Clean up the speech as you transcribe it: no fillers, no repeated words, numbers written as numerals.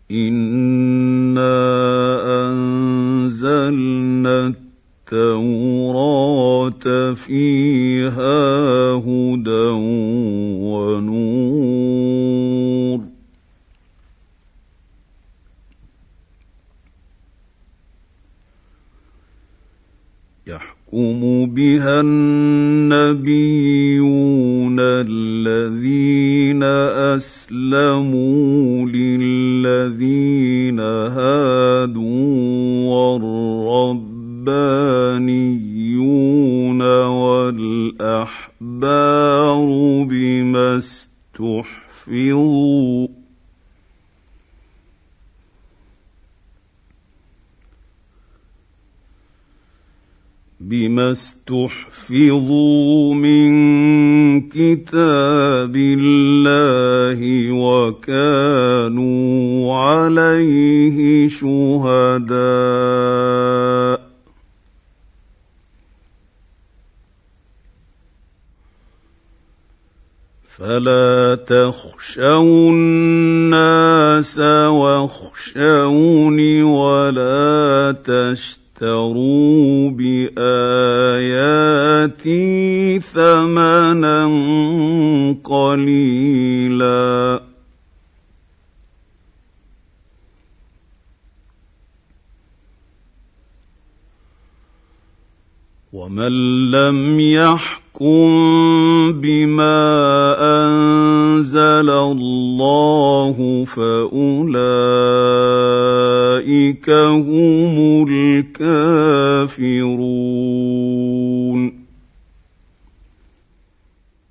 إنا أنزلنا التوراة فيها هدى ونور يحكم بها النبيون الذين أسلموا للذين هادوا والربانيون والأحبار بما استحفظوا من كتاب الله وكانوا عليه شهداء فلا تخشوا الناس واخشوني ولا تشتروا بآياتي ثمنا قليلا ومن لم يحكم بما أنزل الله فأولئك هم الكافرون